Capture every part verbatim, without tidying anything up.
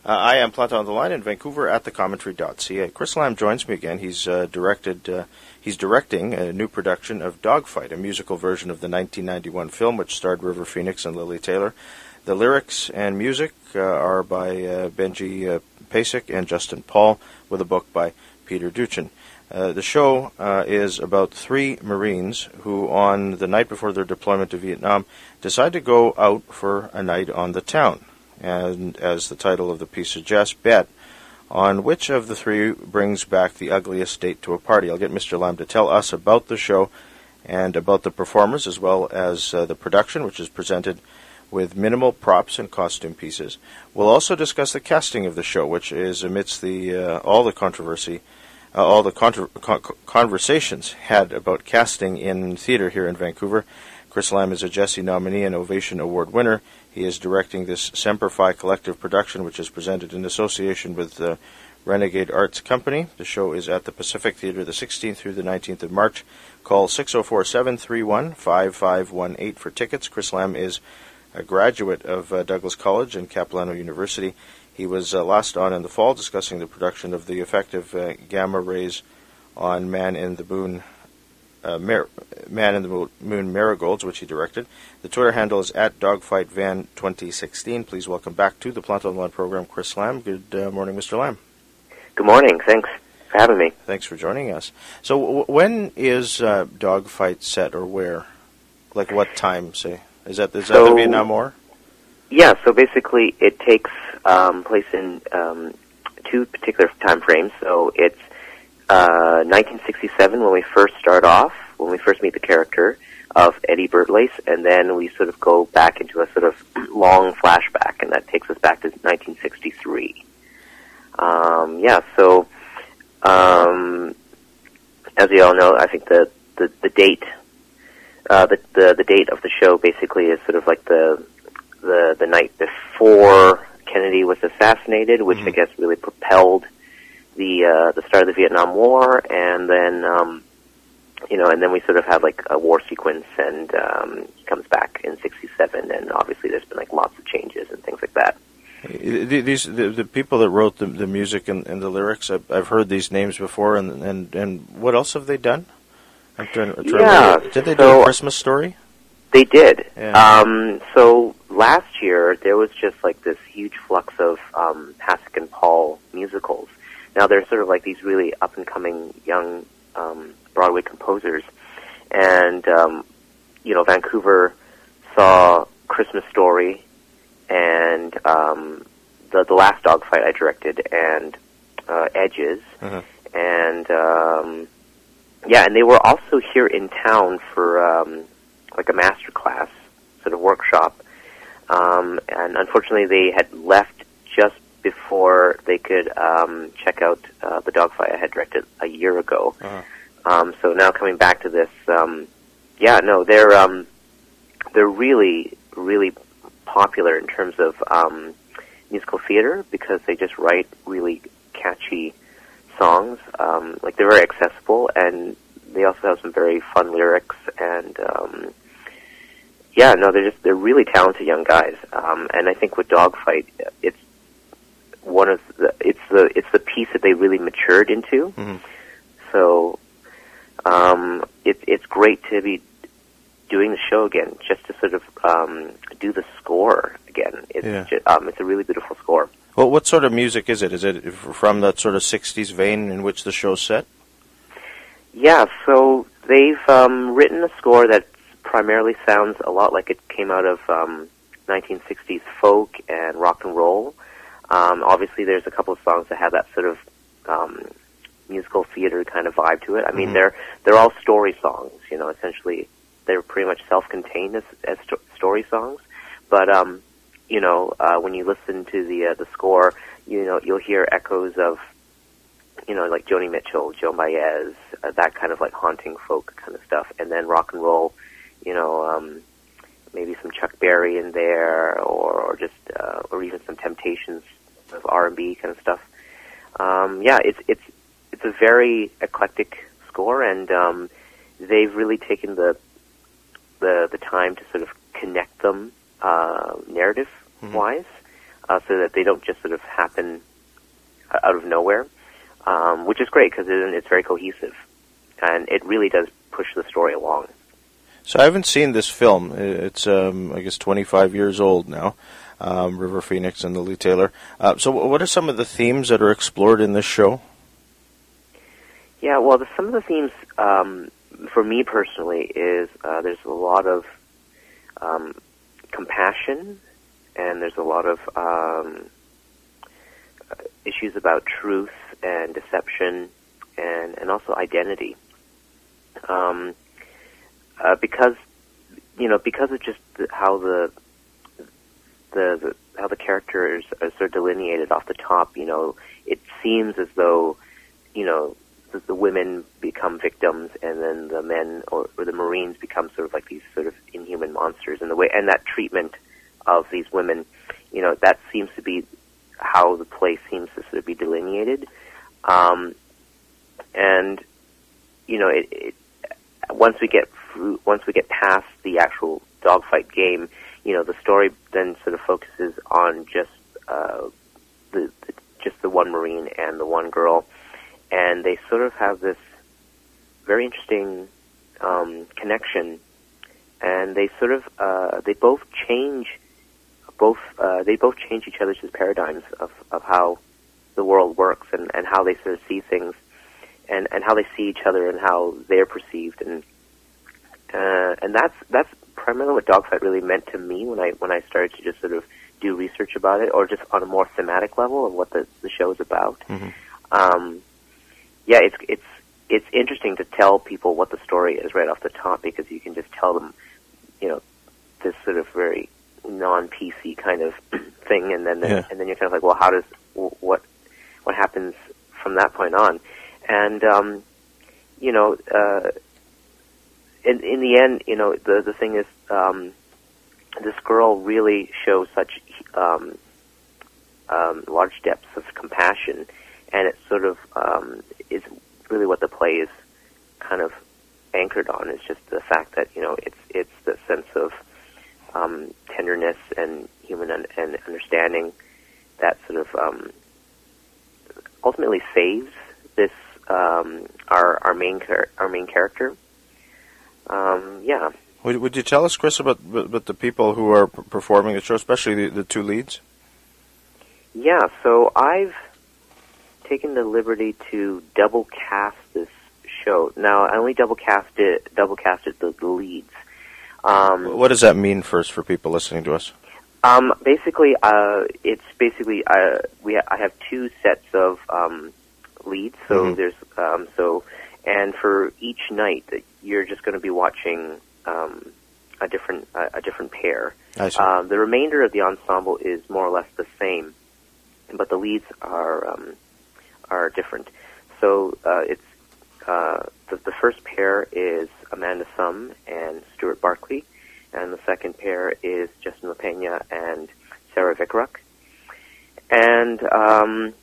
Uh, I am Planton on the Line in Vancouver at the commentary dot c a. Chris Lamb joins me again. He's uh, directed. Uh, he's directing a new production of Dogfight, a musical version of the nineteen ninety-one film, which starred River Phoenix and Lily Taylor. The lyrics and music uh, are by uh, Benji uh, Pasek and Justin Paul, with a book by Peter Duchin. Uh, the show uh, is about three Marines who, on the night before their deployment to Vietnam, decide to go out for a night on the town. And as the title of the piece suggests, bet on which of the three brings back the ugliest date to a party. I'll get Mister Lamb to tell us about the show and about the performers, as well as uh, the production, which is presented with minimal props and costume pieces. We'll also discuss the casting of the show, which is amidst the uh, all the controversy, uh, all the contra- con- conversations had about casting in theater here in Vancouver. Chris Lamb is a Jesse nominee and Ovation Award winner. He is directing this Semper Fi collective production, which is presented in association with the Renegade Arts Company. The show is at the Pacific Theatre the sixteenth through the nineteenth of March. Call six oh four, seven three one, five five one eight for tickets. Chris Lamb is a graduate of uh, Douglas College and Capilano University. He was uh, last on in the fall discussing the production of the effect of uh, gamma rays on Man in the Moon, uh, Mar- Man in the Moon Marigolds, which he directed. The Twitter handle is at DogfightVan twenty sixteen. Please welcome back to the Planton Line program, Chris Lamb. Good uh, morning, Mister Lamb. Good morning. Thanks for having me. Thanks for joining us. So, w- when is uh, Dogfight set, or where? Like, what time, say? Is that is so, that the Vietnam War? Yeah, so basically it takes um, place in um, two particular time frames. So it's uh, nineteen sixty-seven when we first start off, when we first meet the character of Eddie Birdlace, and then we sort of go back into a sort of long flashback, and that takes us back to nineteen sixty-three. Um, yeah, so um, as you all know, I think the, the, the date Uh, the, the the date of the show basically is sort of like the the the night before Kennedy was assassinated, which mm-hmm. I guess really propelled the uh, the start of the Vietnam War, and then um, you know, and then we sort of have like a war sequence, and um, he comes back in sixty-seven, and obviously there's been like lots of changes and things like that. These the, the people that wrote the, the music and, and the lyrics, I've, I've heard these names before, and and and what else have they done? I'm trying, I'm trying yeah. To, did they so do a Christmas Story? They did. Yeah. Um, so last year there was just like this huge flux of um, Pasek and Paul musicals. Now they're sort of like these really up and coming young um, Broadway composers, and um, you know, Vancouver saw Christmas Story and um, the the last Dogfight I directed, and uh, Edges, uh-huh. and um, yeah, and they were also here in town for um, like a master class sort of workshop. Um, and unfortunately, they had left just before they could um, check out uh, the Dogfight I had directed a year ago. Uh-huh. Um, so now coming back to this, um, yeah, no, they're um, they're really, really popular in terms of um, musical theater because they just write really catchy songs. Um, like they're very accessible, and they also have some very fun lyrics. And um, yeah, no, they're just they're really talented young guys. Um, and I think with Dogfight, it's one of the it's the it's the piece that they really matured into. Mm-hmm. So um, it, it's great to be doing the show again, just to sort of um, do the score again. It's yeah. just, um, it's a really beautiful score. Well, what sort of music is it? Is it from that sort of sixties vein in which the show's set? Yeah, so they've um, written a score that primarily sounds a lot like it came out of um, nineteen sixties folk and rock and roll. Um, obviously, there's a couple of songs that have that sort of um, musical theater kind of vibe to it. I mean, mm-hmm. they're they're all story songs. You know, essentially, they're pretty much self-contained as, as sto- story songs. But um, you know, uh, when you listen to the uh, the score, you know, you'll hear echoes of, you know, like Joni Mitchell, Joan Baez, uh, that kind of like haunting folk kind of stuff, and then rock and roll, you know, um, maybe some Chuck Berry in there, or, or just, uh, or even some Temptations of R and B kind of stuff. Um, yeah, it's it's it's a very eclectic score, and um, they've really taken the the the time to sort of connect them uh, narrative-wise. Mm-hmm. uh, so that they don't just sort of happen out of nowhere, um, which is great because it, it's very cohesive, and it really does push the story along. So I haven't seen this film. It's, um, I guess, twenty-five years old now, um, River Phoenix and Lili Taylor. Uh, so what are some of the themes that are explored in this show? Yeah, well, the, some of the themes, um, for me personally, is uh, there's a lot of um, compassion, and there's a lot of um, issues about truth and deception, and, and also identity. Um, uh, because you know, because of just the, how the, the the how the characters are sort of delineated off the top, you know, it seems as though, you know, the, the women become victims, and then the men or, or the Marines become sort of like these sort of inhuman monsters. And the way and that treatment of these women, you know, that seems to be how the play seems to sort of be delineated. Um, and you know, it, it once we get through, once we get past the actual dogfight game, you know, the story then sort of focuses on just uh, the, the just the one Marine and the one girl, and they sort of have this very interesting um, connection, and they sort of uh, they both change both uh, they both change each other's paradigms of, of how the world works, and, and how they sort of see things, and, and how they see each other, and how they're perceived, and uh, and that's that's primarily what Dogfight really meant to me when I when I started to just sort of do research about it, or just on a more thematic level of what the, the show is about. Mm-hmm. Um, yeah, it's it's it's interesting to tell people what the story is right off the top, because you can just tell them, you know, this sort of very non-P C kind of thing, and then yeah. and then you're kind of like, well, how does what what happens from that point on? And um, you know, uh, in in the end, you know, the the thing is, um, this girl really shows such um, um, large depths of compassion, and it sort of um, is really what the play is kind of anchored on. Is just the fact that, you know, it's it's the sense of um, tenderness and human un- and understanding that sort of um, ultimately saves this um, our our main char- our main character. Um, yeah. Would, would you tell us, Chris, about, about the people who are p- performing the show, especially the, the two leads? Yeah, so I've taken the liberty to double cast this show. Now, I only double casted double casted the, the leads. Um, what does that mean first for people listening to us? Um, basically, uh, it's basically uh, we ha- I have two sets of um, leads. So mm-hmm. there's um, so and for each night you're just going to be watching um, a different uh, a different pair. I see. Um, the remainder of the ensemble is more or less the same, but the leads are um, are different. So uh, it's uh, the, the first pair is Amanda Sum and Stuart Barkley, and the second pair is Justin LaPena and Sarah Vikruk. And um,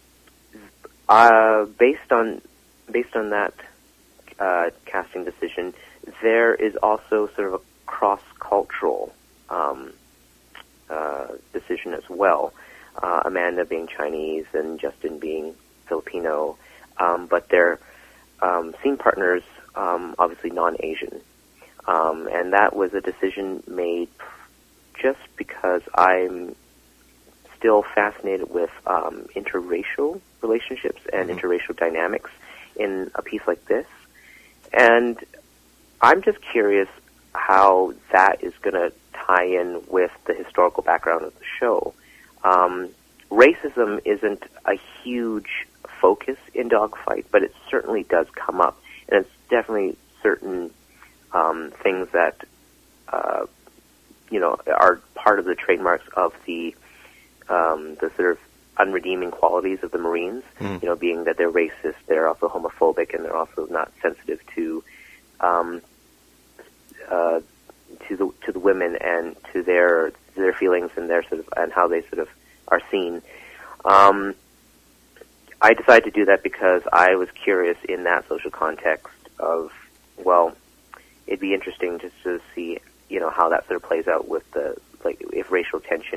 uh, based on based on that uh, casting decision, there is also sort of a cross-cultural um, uh, decision as well. Uh, Amanda being Chinese and Justin being Filipino, um, but they're um, scene partners, um, obviously non-Asian. Um, and that was a decision made just because I'm still fascinated with um, interracial relationships and mm-hmm. interracial dynamics in a piece like this. And I'm just curious how that is going to tie in with the historical background of the show. Um, racism isn't a huge focus in Dogfight, but it certainly does come up. And it's definitely certain um, things that, uh, you know, are part of the trademarks of the um, the sort of unredeeming qualities of the Marines, mm. you know, being that they're racist, they're also homophobic, and they're also not sensitive to um, uh, to the to the women and to their their feelings and their sort of and how they sort of are seen. Um, I decided to do that because I was curious in that social context of, well, it'd be interesting just to see, you know, how that sort of plays out with the, like, if racial tension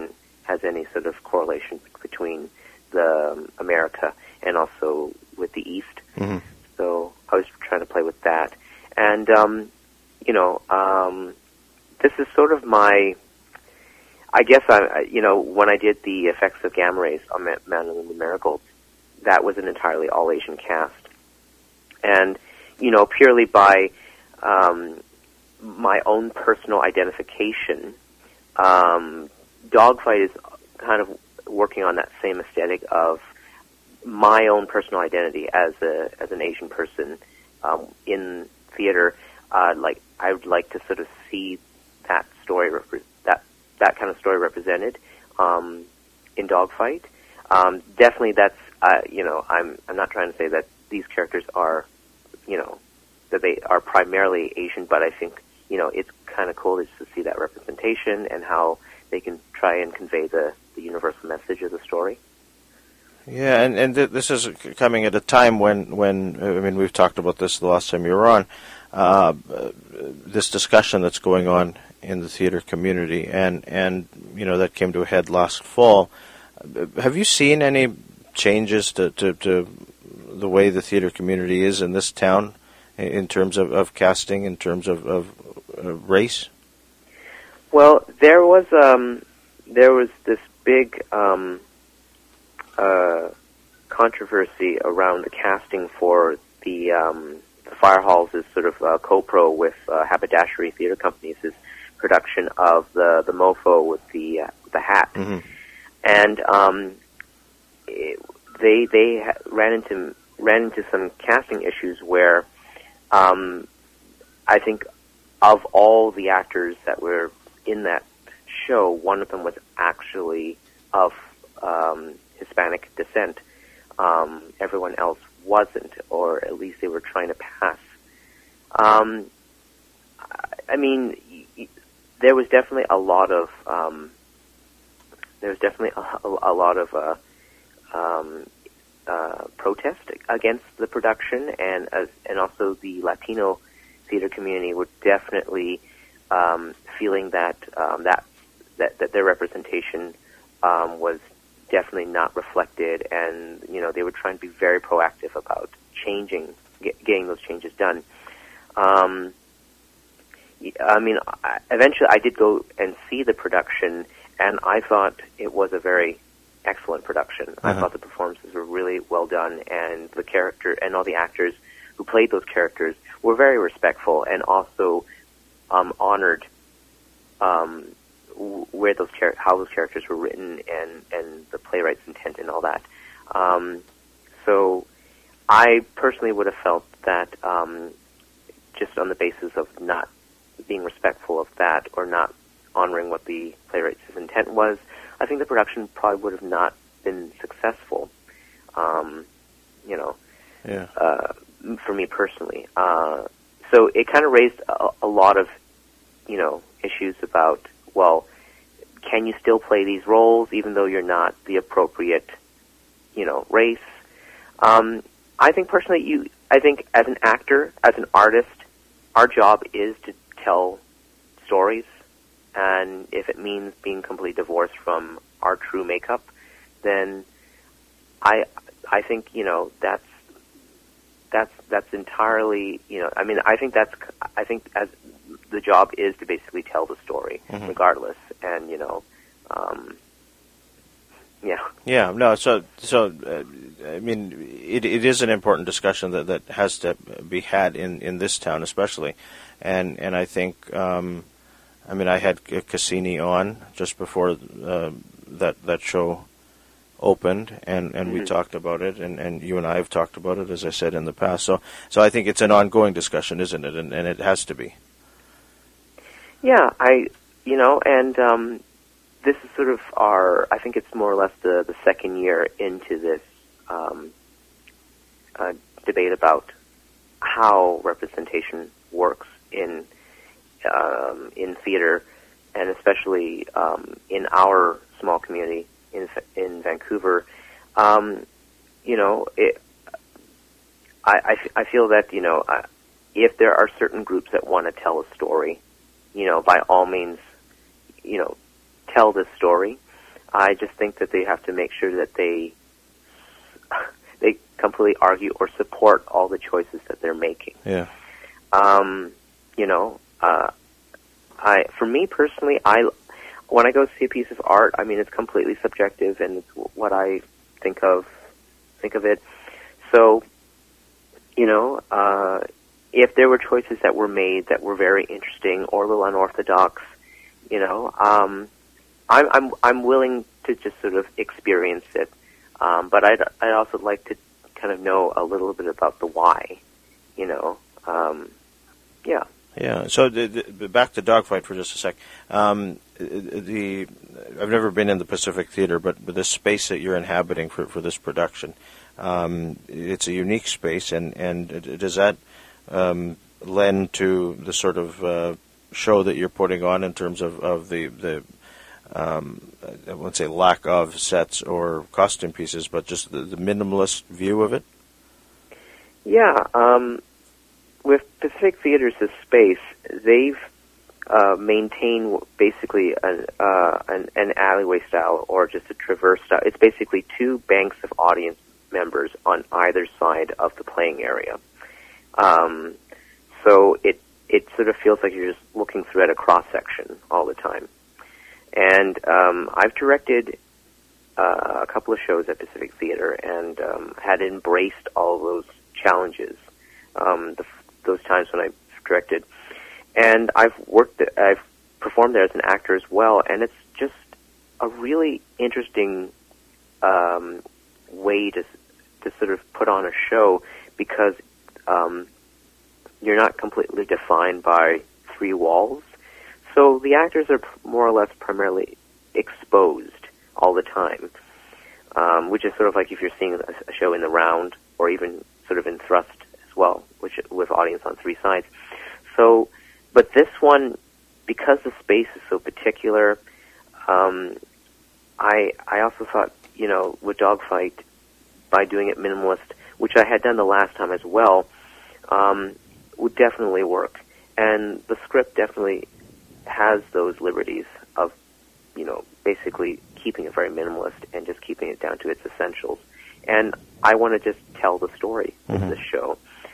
has any sort of correlation between the um, America and also with the East. Mm-hmm. So I was trying to play with that. And, um, you know, um, this is sort of my, I guess, I, you know, when I did the effects of gamma rays on Man and the Marigolds, that was an entirely all-Asian cast. And, you know, purely by um, my own personal identification, um, Dogfight is kind of working on that same aesthetic of my own personal identity as a as an Asian person um, in theater. Uh, like I would like to sort of see that story repre- that that kind of story represented um, in Dogfight. Um, definitely, that's uh, you know I'm I'm not trying to say that these characters are you know that they are primarily Asian, but I think you know it's kind of cool to see that representation and how they can try and convey the, the universal message of the story. Yeah, and, and th- this is coming at a time when, when, I mean, we've talked about this the last time you were on, uh, this discussion that's going on in the theater community, and, and, you know, that came to a head last fall. Have you seen any changes to, to, to the way the theater community is in this town in terms of, of casting, in terms of, of uh, race? Well, there was um, there was this big um, uh, controversy around the casting for the, um, the Fire Halls' sort of uh, co-pro with uh, Haberdashery Theatre Company's production of the the Mofo with the uh, the hat, mm-hmm. and um, it, they they ha- ran into ran into some casting issues where um, I think of all the actors that were in that show, one of them was actually of um, Hispanic descent. Um, everyone else wasn't, or at least they were trying to pass. Um, I mean, y- y- there was definitely a lot of um, there was definitely a, a lot of uh, um, uh, protest against the production, and uh, and also the Latino theater community were definitely Um, feeling that, um, that that that their representation um, was definitely not reflected, and you know they were trying to be very proactive about changing, get, getting those changes done. Um, I mean, I, eventually I did go and see the production, and I thought it was a very excellent production. Uh-huh. I thought the performances were really well done, and the character and all the actors who played those characters were very respectful, and also Um, honored um, w- where those char- how those characters were written and, and the playwright's intent and all that. Um, so I personally would have felt that um, just on the basis of not being respectful of that or not honoring what the playwright's intent was, I think the production probably would have not been successful. Um, you know, yeah. uh, for me personally. Uh, So it kind of raised a, a lot of, you know, issues about, well, can you still play these roles even though you're not the appropriate, you know, race? Um, I think personally, you, I think as an actor, as an artist, our job is to tell stories, and if it means being completely divorced from our true makeup, then I, I think, you know, that's That's that's entirely, you know, I mean, I think that's, I think as the job is to basically tell the story, mm-hmm. regardless, and you know, um, yeah. Yeah, no, so so uh, I mean, it it is an important discussion that, that has to be had in, in this town, especially, and and I think, um, I mean, I had Cassini on just before uh, that that show opened, and, and mm-hmm. we talked about it, and, and you and I have talked about it, as I said in the past. So so I think it's an ongoing discussion, isn't it? And, and it has to be. Yeah, I, you know, and um, this is sort of our, I think it's more or less the, the second year into this um, uh, debate about how representation works in um, in theater, and especially um, in our small community in in Vancouver. Um, you know, it, I, I, I feel that, you know, uh, if there are certain groups that want to tell a story, you know, by all means, you know, tell this story. I just think that they have to make sure that they they completely argue or support all the choices that they're making. Yeah. Um, you know, uh, I for me personally, I when I go see a piece of art, I mean, it's completely subjective, and it's what I think of think of it. So, you know, uh, if there were choices that were made that were very interesting or a little unorthodox, you know, um, I'm I'm I'm willing to just sort of experience it, um, but I'd I'd also like to kind of know a little bit about the why, you know, um, yeah. Yeah. So the, the, back to Dogfight for just a sec. Um, the I've never been in the Pacific Theater, but, but this space that you're inhabiting for, for this production, um, it's a unique space, and and does that um, lend to the sort of uh, show that you're putting on in terms of, of the the um, I won't say lack of sets or costume pieces, but just the, the minimalist view of it? Yeah. Um, with Pacific Theater's space, they've uh, maintained basically an, uh, an, an alleyway style or just a traverse style. It's basically two banks of audience members on either side of the playing area. Um, so it it sort of feels like you're just looking through at a cross-section all the time. And um, I've directed uh, a couple of shows at Pacific Theater and um, had embraced all of those challenges, um, the, those times when I directed. And I've worked, I've performed there as an actor as well, and it's just a really interesting um, way to to sort of put on a show because um, you're not completely defined by three walls. So the actors are more or less primarily exposed all the time, um, which is sort of like if you're seeing a, a show in the round or even sort of in thrust as well, which with audience on three sides. So, but this one, because the space is so particular, um, I I also thought, you know, with Dogfight, by doing it minimalist, which I had done the last time as well, um, would definitely work. And the script definitely has those liberties of, you know, basically keeping it very minimalist and just keeping it down to its essentials. And I want to just tell the story mm-hmm. of this show.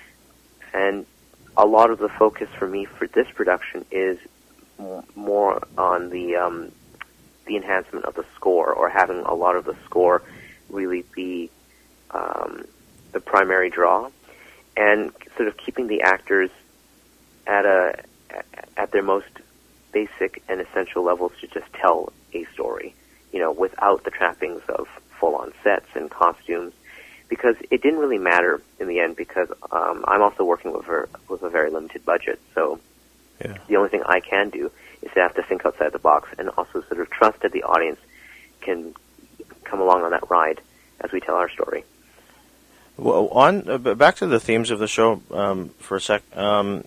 And a lot of the focus for me for this production is m- more on the um, the enhancement of the score, or having a lot of the score really be um, the primary draw, and sort of keeping the actors at a at their most basic and essential levels to just tell a story, you know, without the trappings of full-on sets and costumes, because it didn't really matter in the end, because um, I'm also working with a, with a very limited budget, so yeah. The only thing I can do is to have to think outside the box and also sort of trust that the audience can come along on that ride as we tell our story. Well, on uh, back to the themes of the show um, for a sec. Um,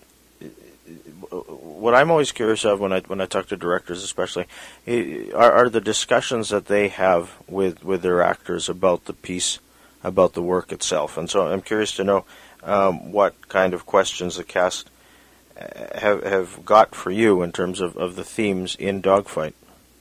what I'm always curious of when I when I talk to directors, especially, are, are the discussions that they have with, with their actors about the piece, about the work itself. And so I'm curious to know um, what kind of questions the cast have have got for you in terms of, of the themes in Dogfight.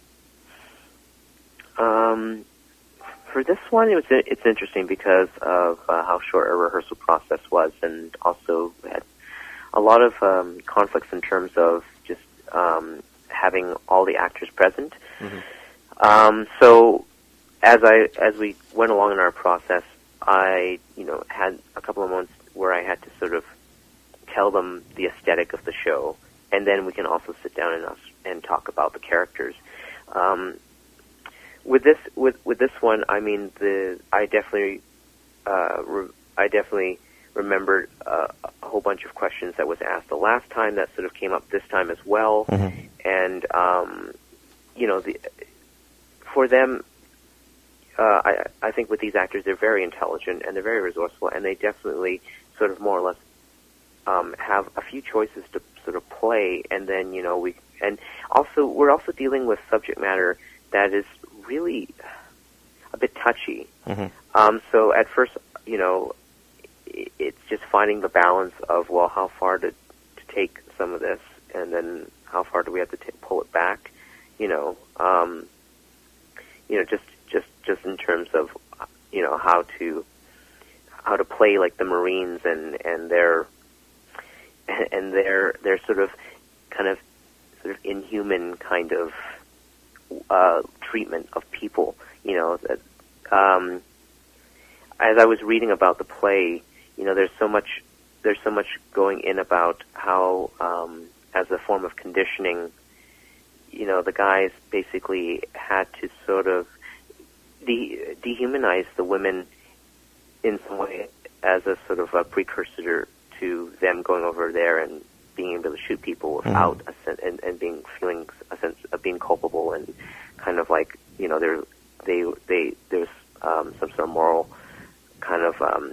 Um. For this one, it was it's interesting because of uh, how short a rehearsal process was, and also had a lot of um, conflicts in terms of just um, having all the actors present. Mm-hmm. Um, so, as I as we went along in our process, I you know had a couple of moments where I had to sort of tell them the aesthetic of the show, and then we can also sit down and us and talk about the characters. Um, With this, with with this one, I mean, the I definitely, uh, re, I definitely remembered uh, a whole bunch of questions that was asked the last time that sort of came up this time as well, mm-hmm. and um, you know, the for them, uh, I I think with these actors, they're very intelligent and they're very resourceful, and they definitely sort of more or less um, have a few choices to sort of play, and then you know we and also we're also dealing with subject matter that is really a bit touchy. Mm-hmm. Um, so at first, you know, it's just finding the balance of, well, how far to, to take some of this, and then how far do we have to t- pull it back? You know, um, you know, just just just in terms of, you know, how to how to play like the Marines and and their and their their sort of kind of sort of inhuman kind of uh, treatment of people. You know, that, um, as I was reading about the play, you know, there's so much there's so much going in about how, um, as a form of conditioning, you know, the guys basically had to sort of de- dehumanize the women in some way as a sort of a precursor to them going over there and being able to shoot people without mm-hmm. a sense, and, and being feeling a sense of being culpable and kind of like, you know, there they they there's um, some sort of moral kind of um,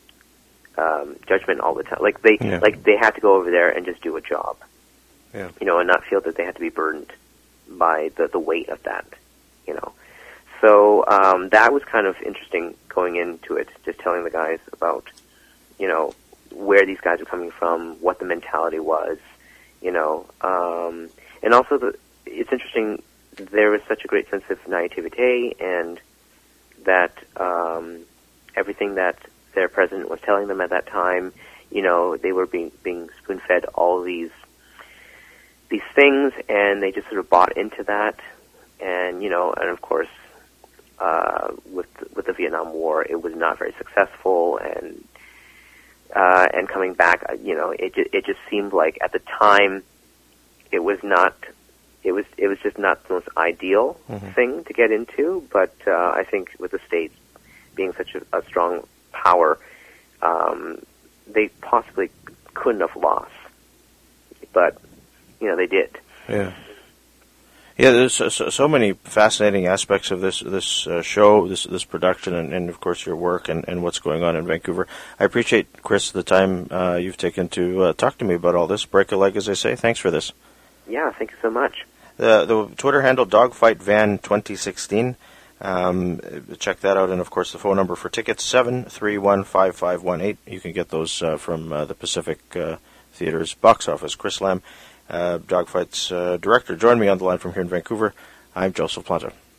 um, judgment all the time. Like they yeah. like they had to go over there and just do a job, yeah. you know, and not feel that they had to be burdened by the the weight of that, you know. So um, that was kind of interesting going into it, just telling the guys about, you know, where these guys were coming from, what the mentality was, you know, um, and also the, it's interesting, there was such a great sense of naivete, and that um, everything that their president was telling them at that time, you know, they were being being spoon-fed all these these things, and they just sort of bought into that, and, you know, and of course, uh, with with the Vietnam War, it was not very successful, and Uh, and coming back, you know, it ju- it just seemed like at the time, it was not, it was it was just not the most ideal mm-hmm. thing to get into. But uh, I think with the States being such a, a strong power, um, they possibly couldn't have lost. But you know, they did. Yeah. Yeah, there's so, so many fascinating aspects of this this uh, show, this this production, and, and of course your work and, and what's going on in Vancouver. I appreciate, Chris, the time uh, you've taken to uh, talk to me about all this. Break a leg, as I say. Thanks for this. Yeah, thank you so much. The the Twitter handle Dogfight Van twenty sixteen. Um, check that out, and of course the phone number for tickets seven three one five five one eight. You can get those uh, from uh, the Pacific uh, Theatre's box office. Chris Lamb, Uh, Dogfight's uh, director, joined me on the line from here in Vancouver. I'm Joseph Planta.